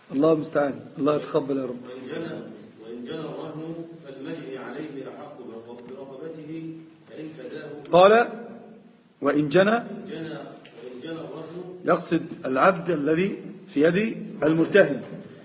الله المستعان، الله يتقبل يا رب. وإن جنى الرهن فالمجني عليه أحق برقبته فإن فداه. قال وإن جنى الرهن يقصد العبد الذي في يد المرتهن.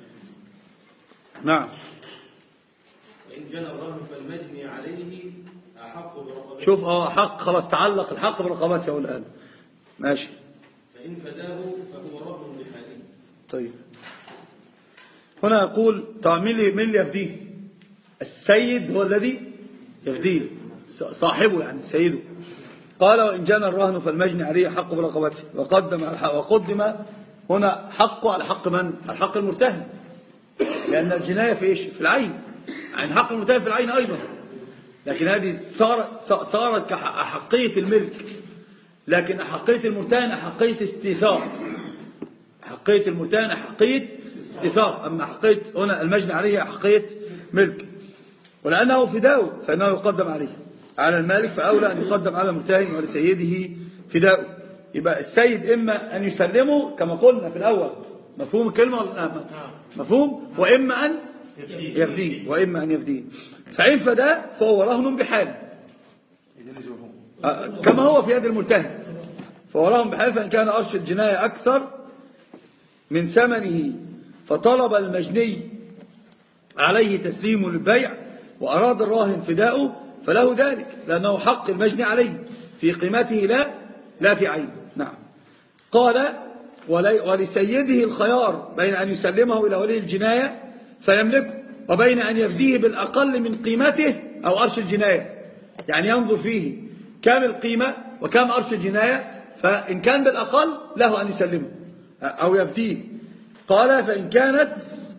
نعم. وإن جنى الرهن فالمجني عليه أحق برقبته. شوف حق، خلاص تعلق الحق برقبته الآن. ماشي. فإن فداه فهو رهن بحاله. طيب هنا يقول طبعا مين اللي يفديه؟ السيد هو الذي يفديه، صاحبه يعني سيده. قال وإن جنى الرهن فالمجني عليه حق برقبته. وقدم هنا حقه على حق من؟ على حق المرتهن، لأن الجناية في إيش؟ في العين، يعني حق المرتهن في العين أيضا، لكن هذه صارت كحقية الملك، لكن أحقية المرتهن أحقية استيثاق. حقية المرتهن أحقية استيثاق، أما حقية هنا المجني عليه أحقية ملك. ولأنه فداء فإنه يقدم عليه على المالك، فأولى أن يقدم على المرتهن ولسيده فداء. يبقى السيد إما أن يسلمه كما قلنا في الأول، مفهوم الكلمة ولا لا؟ مفهوم. وإما أن يفديه. فإن فداه فهو رهن بحاله كما هو في يد المرتهن، فهو رهن بحاله. فإن كان أرش الجناية أكثر من ثمنه فطلب المجني عليه تسليم البيع وأراد الراهن فداؤه فله ذلك، لأنه حق المجني عليه في قيمته لا في عينه. نعم. قال ولسيده الخيار بين أن يسلمه إلى ولي الجناية فيملكه، وبين أن يفديه بالأقل من قيمته أو أرش الجناية، يعني ينظر فيه كم القيمة وكم أرش الجناية، فإن كان بالأقل له أن يسلمه أو يفديه. قال فإن كانت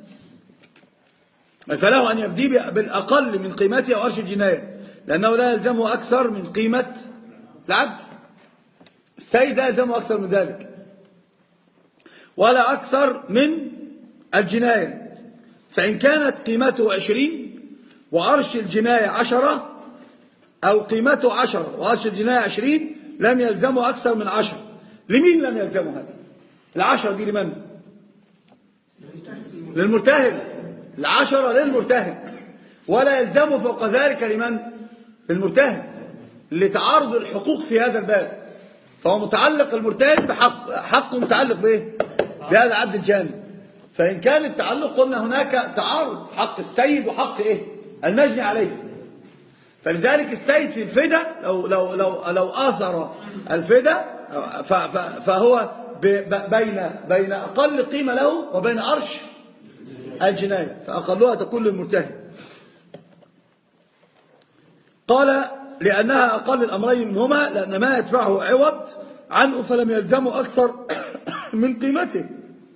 فله أن يفديه بالأقل من قيمته أو أرش الجناية، لأنه لا يلزمه أكثر من قيمة العبد. السيد لا يلزمه أكثر من ذلك ولا أكثر من الجناية. فإن كانت قيمته 20 وأرش الجناية 10، أو قيمته 10 وأرش الجناية 20، لم يلزمه أكثر من 10. لمين لم يلزمه هذا؟ 10 دي لمن؟ للمرتهن. 10 للمرتهن، ولا يلزمه فوق ذلك لمن؟ للمرتهن، لتعارض الحقوق في هذا الباب. فهو متعلق المرتهن حقه متعلق بإيه؟ بهذا العبد الجاني. فإن كان التعلق قلنا هناك تعارض حق السيد وحق إيه؟ المجني عليه. فلذلك السيد في الفداء لو آثر الفداء فهو بين أقل قيمة له وبين أرش الجناية، فأقلها تكون للمرتهن. قال لأنها أقل الأمرين منهما، لأن ما يدفعه عوض عنه فلم يلزمه أكثر من قيمته.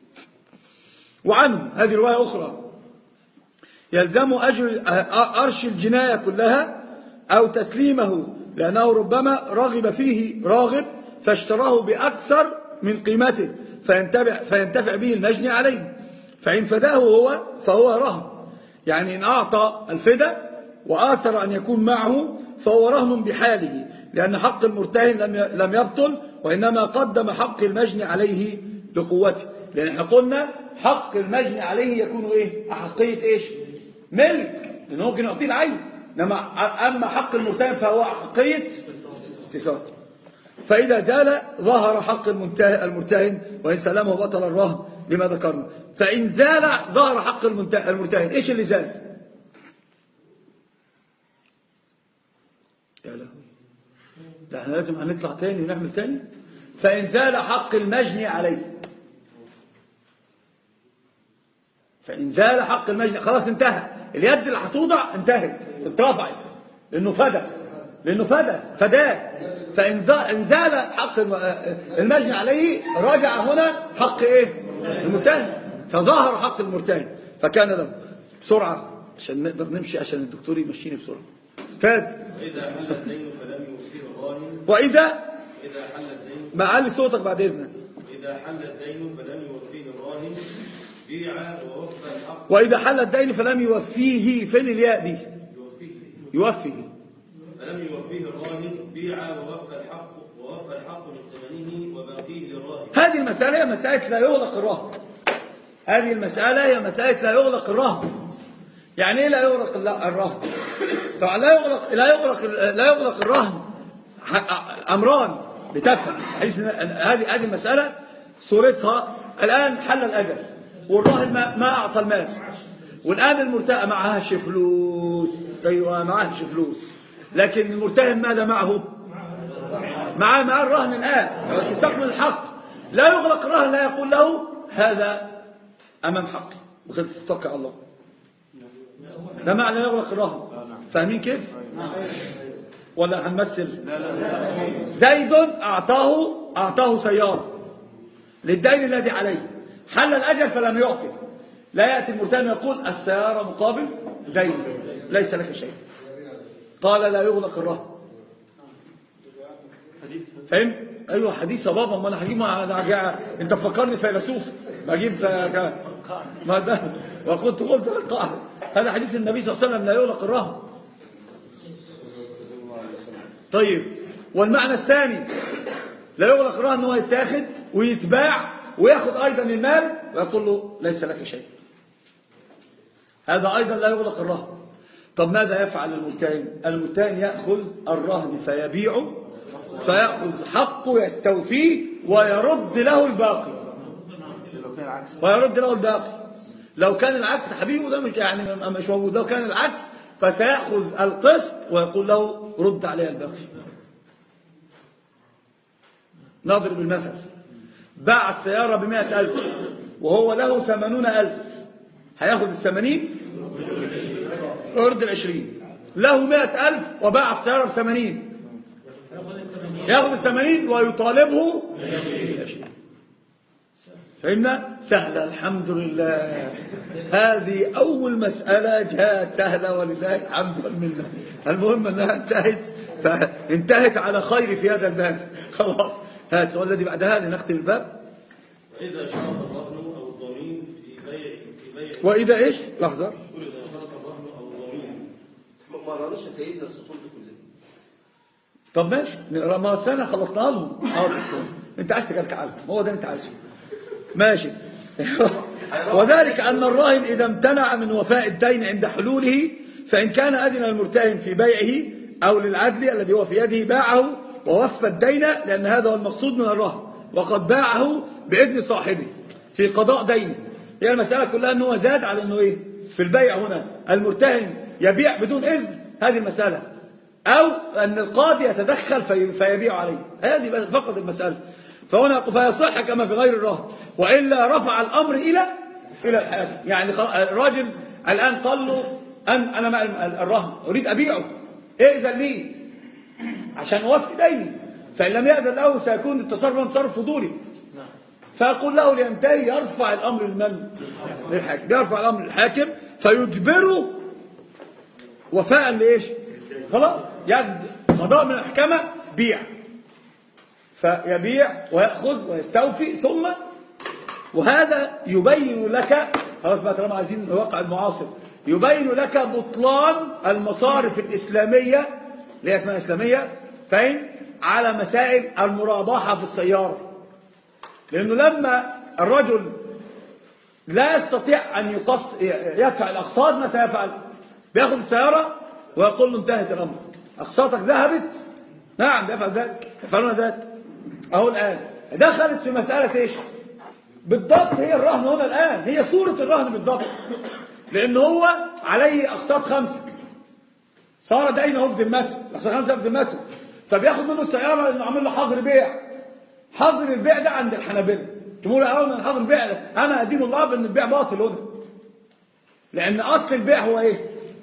وعنه هذه رواية أخرى يلزم أجر أرش الجناية كلها أو تسليمه، لأنه ربما رغب فيه راغب فاشتراه بأكثر من قيمته فينتفع به المجني عليه. فإن فداه فهو رهن، يعني إن أعطى الفداء وآثر أن يكون معه فهو رهن بحاله، لأن حق المرتهن لم يبطل، وإنما قدم حق المجني عليه لقوته. لأن احنا قلنا حق المجني عليه يكون إيه؟ أحقية إيش؟ ملك، لأنه ممكن يعطيه العين. أما حق المرتهن فهو أحقية استثار. فإذا زال ظهر حق المرتهن، وإن سلمه بطل الرهن لما ذكرنا. فإن زال ظهر حق المرتهن، إيش اللي زال؟ يا لهوي، ده احنا لازم هنطلع تاني ونعمل تاني. فإن زال حق المجني عليه، فإن زال حق المجني خلاص انتهى، اليد اللي هتوضع انتهت، اترفعت، لأنه فداه. فإن زال حق المجني عليه رجع هنا حق إيه؟ المرتهن، فظهر حق المرتهن فكان له. بسرعة عشان نقدر نمشي، عشان الدكتور يمشيني بسرعة. أستاذ، وإذا حل الدين فلم يوفيه الراهن. وإذا حل الدين، معلي صوتك بعد إذنك. وإذا حل الدين فلم يوفيه الراهن بيع ووفى الحق. وإذا حل الدين فلم يوفيه، فين الياء دي؟ يوفيه. فلم يوفيه الراهن بيع ووفى الحق من ثمنه وباقيه للراهن. هذه المسألة هي مسألة لا يغلق الرهن. هذه المسألة هي مسألة لا يغلق الرهن. يعني ايه لا يغلق الرهن؟ طبعا لا يغلق الرهن امران بتفهم. هذه المسألة صورتها الآن حل الأجل والراهن ما أعطى المال، والآن المرتهن معهاش فلوس. أيوة معهاش فلوس، لكن المرتهن ماذا معه؟ معه الرهن الآن واستستقبل الحق. لا يغلق الرهن، لا يقول له هذا أمام حقي وخلص توكل على الله. ده معنى لا يغلق الرهن. فاهمين كيف؟ ولا هنمثل؟ زيد أعطاه سيارة للدين الذي عليه، حل الأجل فلم يعطي. لا يأتي المرتهن يقول السيارة مقابل دين ليس لك شيء. قال لا يغلق الرهن. فهم؟ ايوه حديث يا بابا. ما انا هجيب انت فكرني فيلسوف بجيب ما ده. وكنت قلت القاعده هذا حديث النبي صلى الله عليه وسلم لا يغلق الرهن. طيب والمعنى الثاني لا يغلق الرهن هو يتاخد ويتباع وياخد ايضا المال ويقول له ليس لك شيء. هذا ايضا لا يغلق الرهن. طب ماذا يفعل المرتهن؟ المرتهن ياخذ الرهن فيبيعه، فيأخذ حقه يستوفيه ويرد له الباقي. لو كان العكس حبيبه ده مش موجود. لو كان العكس فسيأخذ القسط ويقول له رد عليه الباقي. نضرب المثل. باع السيارة ب100,000 وهو له 80,000، هياخذ ال80 ويرد ال20. له 100,000 وباع السيارة ب80، ياخذ ال80 ويطالبه ب20. فهمنا؟ سهلة الحمد لله. هذه أول مسألة جاءت سهلة ولله الحمد والمنة. المهم أنها انتهت على خير في هذا الباب. خلاص هات السؤال الذي بعدها لنختم الباب. وإذا شرط الرهن أو الضمين في بيع وإذا إيش؟ لحظة. وإذا شرط الرهن أو الضمين. ما قراناش يا سيدنا السطور دي كلها. طب ماشي نقرا ما سنة خلصناها لهم. أنت عايز تكلكع عنهم، هو ده أنت عايزه. ماشي. وذلك أن الراهن إذا امتنع من وفاء الدين عند حلوله، فإن كان أذن المرتهن في بيعه أو للعدل الذي هو في يده باعه ووفى الدين، لأن هذا هو المقصود من الرهن، وقد باعه بإذن صاحبه في قضاء دينه. هي المسألة كلها أنه زاد على أنه إيه؟ في البيع هنا المرتهن يبيع بدون إذن، هذه المسألة، أو أن القاضي يتدخل فيبيع عليه. هذه فقط المسألة. فهنا فيصح كما في غير الرهن، وإلا رفع الأمر إلى الحاكم. يعني الراجل الآن قال له أنا مع الرهن أريد أبيعه، إذن لي عشان أوفي ديني. فإن لم يأذن له سيكون التصرف تصرف فضولي. فأقول له لينتهي يرفع الأمر للحاكم. يرفع الأمر للحاكم فيجبره وفاء لإيش؟ خلاص يد قضاء من المحكمة بيع. فيبيع ويأخذ ويستوفي ثم، وهذا يبين لك خلاص بقى طالما عايزين الواقع المعاصر، يبين لك بطلان المصارف الإسلامية اللي هي اسمها إسلامية فين على مسائل المرابحة في السيارة. لأنه لما الرجل لا يستطيع أن يدفع الأقساط ماذا يفعل؟ بياخذ السيارة ويقول له انتهت الأمر، أقساطك ذهبت. نعم بيفعل ذلك، يفعلون ذلك. أهو الآن دخلت في مسألة إيش؟ بالضبط هي الرهن هنا الآن، هي صورة الرهن بالضبط. لأنه هو عليه أقساط 5 صار دينه في ذمته، الأقساط 5 في ذمته، فبياخد منه السيارة لأنه عامل له حظر بيع. حظر البيع ده عند الحنابلة، جمهور يرون أن حظر البيع ده أنا أدين الله بأن البيع باطل هنا، لأن أصل البيع هو إيه؟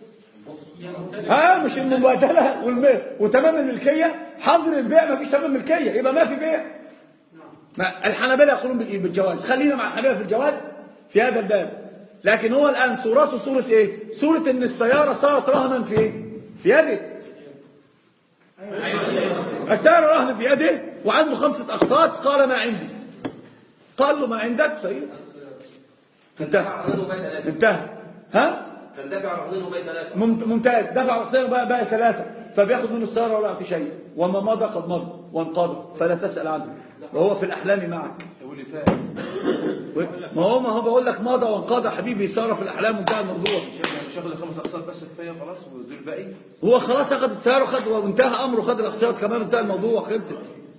مش المبادلة وتمام الملكية. حظر البيع ما فيش تمام ملكية، يبقى ما في بيع. الحنابلة يقولون بالجواز، خلينا مع الحنابلة في الجواز في هذا الباب. لكن هو الآن صورته صورة إيه؟ صورة إن السيارة صارت رهنا في إيه؟ في يده. السيارة رهن في يده وعنده 5 أقساط. قال ما عندي. قال له ما عندك. طيب انتهى. ها؟ كان دافع رهنه باقي 3. ممتاز. دفع رهنه باقي 3، فبياخد منه السيارة ولا يعطي شيء. وما مضى قد مضى وانقضى، فلا تسأل عنه وهو في الأحلام معك. ما هو بقول لك مضى وانقضى حبيبي، صار في الاحلام وانتهى الموضوع. مش هاخد ال5 اقساط بس كفايه خلاص ودول الباقي؟ هو خلاص اخذ السياره وخد وانتهى امره، خد الاقساط كمان وانتهى الموضوع، خلصت.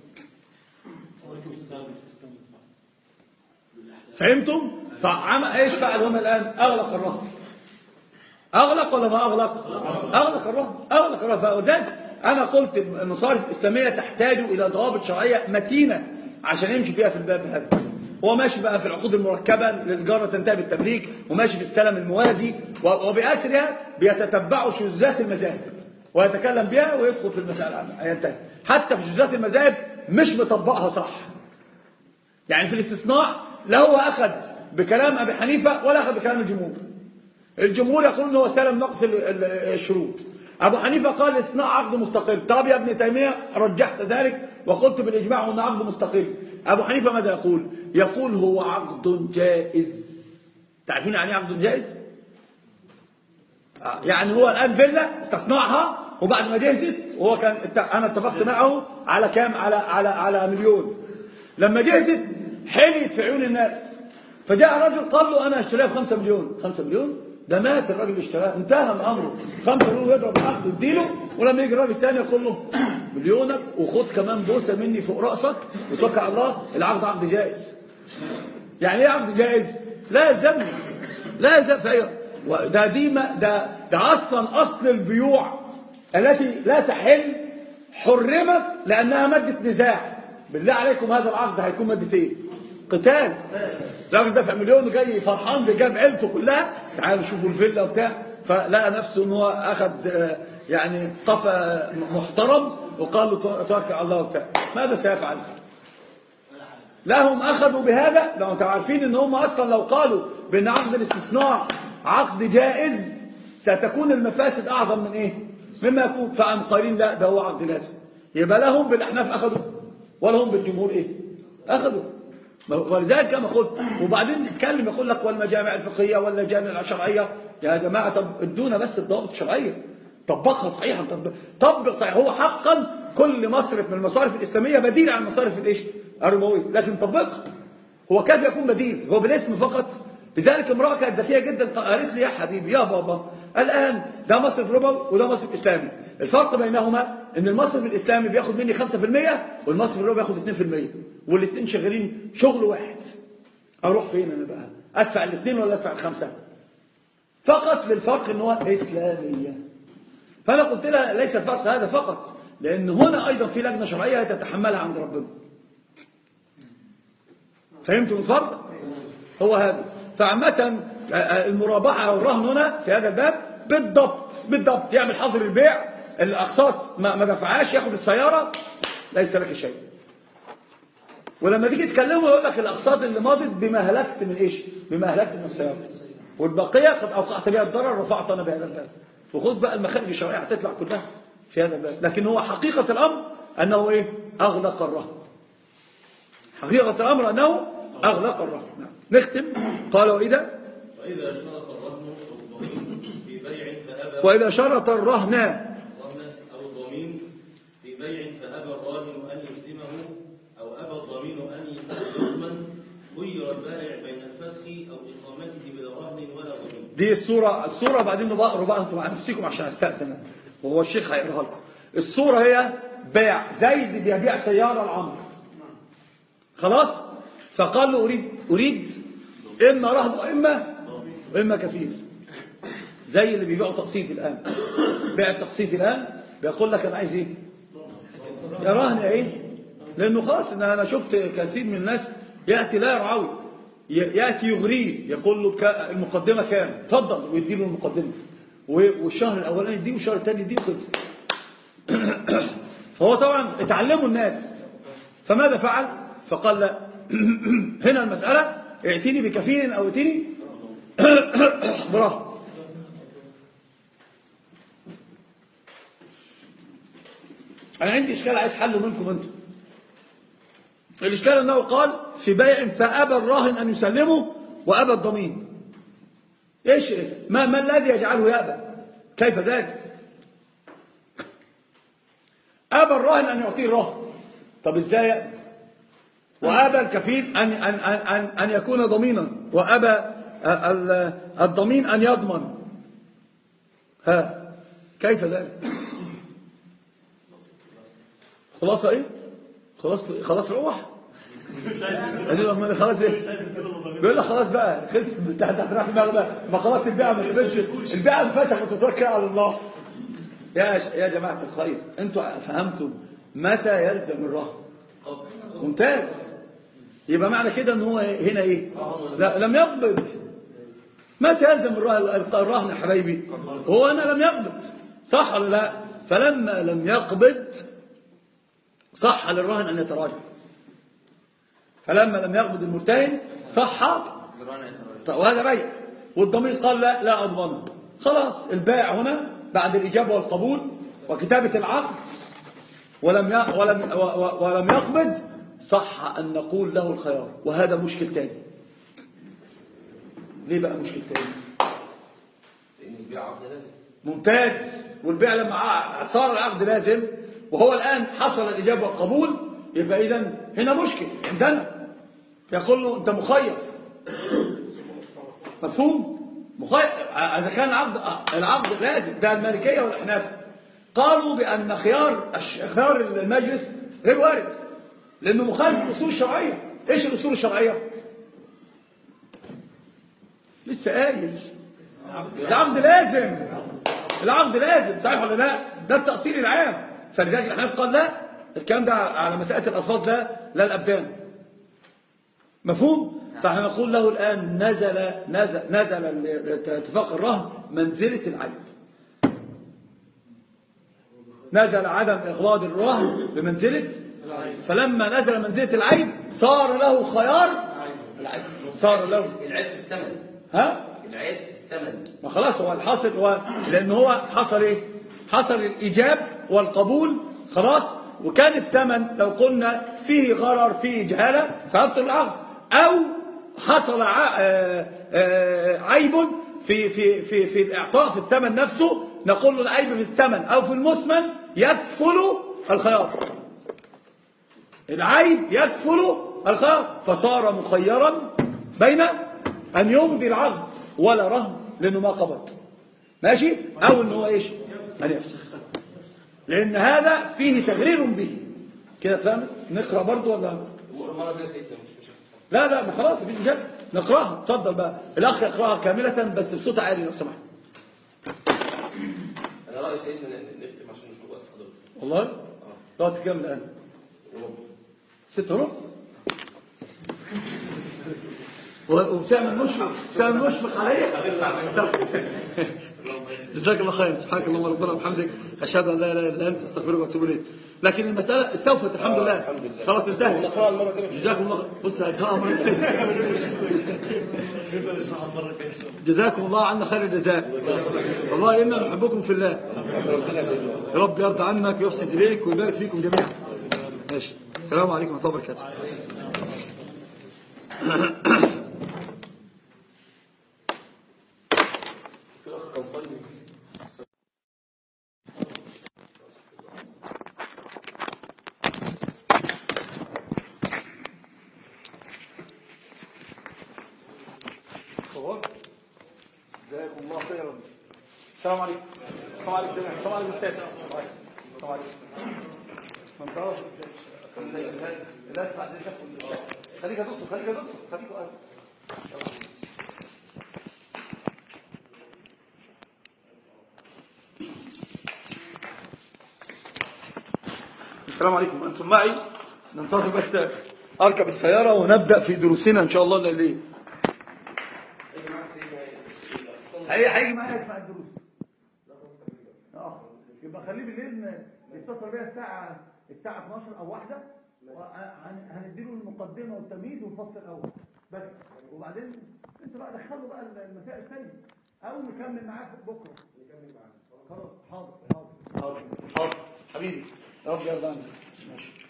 فهمتم؟ فعمل ايش فعل هنا الان؟ اغلق الرهن. اغلق ولا ما اغلق؟ اغلق الرهن، اغلق الرهن. فلذلك انا قلت المصارف الاسلاميه تحتاج الى ضوابط شرعيه متينه عشان يمشي فيها في الباب هذا. هو ماشي بقى في العقود المركبه للجاره تنتهي بالتمليك، وماشي في السلم الموازي، وباسرها بيتتبعوا شذوذات المذاهب ويتكلم بها ويدخل في المساله ينتهي. حتى في شذوذات المذاهب مش مطبقها صح. يعني في الاستثناء لا هو اخذ بكلام ابي حنيفه ولا اخذ بكلام الجمهور. الجمهور يقولون ان هو سلم نقص الشروط. ابو حنيفه قال الاستثناء عقد مستقل. طب يا ابن تيميه رجحت ذلك وقلت بالاجماع انه عقد مستقل. ابو حنيفه ماذا يقول؟ يقول هو عقد جائز. تعرفون يعني ايه عقد جائز؟ يعني هو الان فيلا استصنعها وبعد ما جهزت، وهو كان انا اتفقت معه على كام؟ على مليون. لما جهزت حليت في عيون الناس، فجاء رجل قال له انا اشتريها ب5 مليون. 5 مليون؟ ده مات الراجل اللي اشتراها، انتهى من امره. 5 مليون يضرب عقد ويديله، ولما يجي الراجل الثاني يقول له مليونك وخد كمان بوسه مني فوق راسك وتوكل على الله. العقد عقد جائز. يعني ايه عقد جائز؟ لا يلزمني، لا يلزم في ايه؟ ده اصلا اصل البيوع التي لا تحل حرمت لانها ماده نزاع. بالله عليكم هذا العقد هيكون ماده ايه؟ قتال. الراجل دافع مليون وجاي فرحان بجاب عيلته كلها، تعالوا شوفوا الفيلا وبتاع، فلقى نفسه ان هو اخذ يعني قفا محترم وقال له توكل على الله وبتاع. ماذا سيفعل؟ لا هم اخذوا بهذا. لو انتم عارفين ان هم اصلا لو قالوا بان عقد الاستثناء عقد جائز ستكون المفاسد اعظم من ايه؟ مما يكون. فقام قايلين لا ده هو عقد لازم. يبقى لهم بالاحناف اخذوا ولا هم بالجمهور ايه؟ اخذوا. ولذلك كما قلت. وبعدين نتكلم يقول لك والمجامع الفقهيه واللجان الشرعيه. يا جماعه طب ادونا بس الضوابط الشرعيه، طبقها صحيحا، طبق صحيح. هو حقا كل مصرف من المصارف الاسلاميه بديل عن المصارف الايش؟ الربويه، لكن طبقها. هو كيف يكون بديل؟ هو بالاسم فقط. لذلك امراه كانت ذكيه جدا قالت لي يا حبيبي يا بابا الان ده مصرف ربوي وده مصرف اسلامي، الفرق بينهما ان المصرف الاسلامي بياخد مني 5% والمصرف الربوي بياخد 2%، والاثنين شغالين شغل واحد. اروح فين انا بقى؟ ادفع الاثنين ولا ادفع ال5؟ فقط للفرق ان هو اسلاميه. فانا قلت لها ليس الفرق هذا فقط، لان هنا ايضا في لجنه شرعيه تتحملها عند ربنا. فهمتم الفرق؟ هو هذا. فعامة المرابحة والرهن هنا في هذا الباب بالضبط يعمل حظر البيع، الأقساط ما دفعهاش ياخد السيارة ليس لك شيء. ولما تيجي تكلمه يقول لك الأقساط اللي ماضت بما هلكت من ايش؟ بما هلكت من السيارة، والبقية قد أوقعت بها الضرر رفعت أنا بهذا الباب. وخذ بقى المخارج الشرعية هتطلع كلها في هذا الباب. لكن هو حقيقة الأمر أنه ايه؟ أغلق الرهن. حقيقة الأمر أنه أغلق الرهن. نعم. نختم. قال وإذا شرط الرهن أو الضمين في بيع فأبى وإذا شرط الرهن أو الضمين في بيع فأبى الراهن أن يسلمه أو أبى الضمين أن يضمن خير البائع بين الفسخ أو إقامته بلا رهن ولا ضمين. دي الصورة بعدين نقرأ بقى أنتم مع نفسكم عشان أستأذن وهو الشيخ هيقراها لكم. الصورة هي بيع زيد بيبيع سيارة لعمرو. خلاص؟ فقال له أريد إما رهن وإما كفيل. زي اللي بيبيعوا تقسيط الآن. بيع التقسيط الآن بيقول لك أنا عايز إيه؟ يا رهن يا إيه؟ لأنه خلاص إن أنا شفت كثير من الناس يأتي لا يرعوي، يأتي يغريه يقول له المقدمة كام؟ اتفضل ويدي له المقدمة، والشهر الأولاني يديه والشهر الثاني يديه وخلص. فهو طبعا اتعلموا الناس. فماذا فعل؟ فقال لا هنا المسألة ائتني بكفيل أو ائتني برهن. أنا عندي إشكال عايز حله منكم أنتم. الإشكال أنه قال في بيع فأبى الراهن أن يسلمه وأبى الضمين. إيش ما الذي يجعله يأبى؟ كيف ذلك؟ أبى الراهن أن يعطيه الرهن. طب إزاي يأبى؟ وأبى الكفيل أن يكون ضمينا، وأبى الضمين أن يضمن. ها كيف ذلك؟ خلاص ايه؟ خلاص روح. خلاص ايه؟ بيقول لك خلاص بقى خلص تحت راح بقى، ما خلاص البيعه ما تسيبش، البيعه انفسخ وتتوكل على الله. يا جماعه الخير، انتوا فهمتوا متى يلزم الرهن؟ ممتاز. يبقى معنى كده ان هو هنا ايه؟ لا لم يقبض. متى يلزم الرهن يا حبايبي؟ هو انا لم يقبض، صح ولا لا؟ فلما لم يقبض صح للرهن ان يتراجع. فلما لم يقبض المرتهن صح وهذا بيع، والضمير قال لا اضمنه. خلاص البائع هنا بعد الاجابه والقبول وكتابه العقد ولم يقبض، صح ان نقول له الخيار. وهذا مشكل تاني. ليه بقى مشكل تاني؟ لان البيع عقد لازم. ممتاز. والبيع لما صار العقد لازم وهو الآن حصل الإجابة والقبول، يبقى إذن هنا مشكل عندنا. يقول له أنت مخير. مفهوم؟ مخير. إذا كان العقد لازم، ده المالكية والأحناف قالوا بأن خيار المجلس غير وارد، لأنه مخالف الأصول الشرعية. إيش الأصول الشرعية؟ لسه قايل العقد لازم. العقد لازم، صحيح ولا لا؟ ده التأصيل العام. فلذلك الأحناف قال لا، الكلام ده على مسألة الألفاظ لا الأبدان. مفهوم؟ فاحنا نقول له الآن نزل اتفاق الرهن منزلة العيب. نزل عدم إغلاظ الرهن بمنزلة العيب. فلما نزل منزلة العيب صار له خيار العيب. صار له العيب في الثمن. ها؟ العيب في الثمن. ما خلاص هو الحاصل لأن هو حصل ايه؟ حصل الإيجاب والقبول خلاص. وكان الثمن لو قلنا فيه غرر فيه جهالة سيبطل العقد، أو حصل عيب في الإعطاء في الثمن نفسه، نقول له العيب في الثمن أو في المثمن يكفل الخيار. العيب يكفل الخيار، فصار مخيرا بين أن يمضي العقد ولا رهن لأنه ما قبض، ماشي، أو أنه هو إيش؟ أن يفسخ، لأن هذا فيه تغرير به. كده تفهم؟ نقرأ برضو ولا؟ المرة دي سيدنا مش مشكلة. لا ما خلاص مفيش مشاكل، نقراها. اتفضل بقى الأخ يقراها كاملة بس بصوت عالي لو سمحت. أنا رأيي سيدنا نكتب عشان الوقت حضرتك. والله؟ الوقت كام الآن؟ 6:15. وبتعمل مشفق عليا. جزاك الله خير. سبحانك اللهم ربنا وبحمدك، اشهد ان لا اله الا انت، استغفرك واتوب اليك. لكن المساله استوفت الحمد لله. خلاص انتهت. نقرأ المرة الجاية. جزاكم الله. بص هقراها مره ثانيه. جزاكم الله عنا خير الجزاء. والله انا نحبكم في الله. يا رب يرضى عنك ويحسن اليك ويبارك فيكم جميعا. ماشي. السلام عليكم ورحمه الله وبركاته. في أخ كان صلي. جزاكم الله خيرا. السلام عليكم. السلام عليكم جميعا. السلام عليكم استاذ. السلام عليكم. من طرف لا تفعل خليك يا دكتور. خليك السلام عليكم. انتم معي؟ ننتظر بس اركب السياره ونبدا في دروسنا ان شاء الله الليل. هيجي معايا يسمع الدروس. يبقى خليه بالليل يتصل بيا الساعه 12 او 1، هنديله المقدمه والتمهيد والفصل الاول بس، وبعدين انت بقى دخلوا بقى المسائل الثانيه او نكمل معاك بكره. خلاص. حاضر حبيبي. يا رب يرضى عنك. ماشي.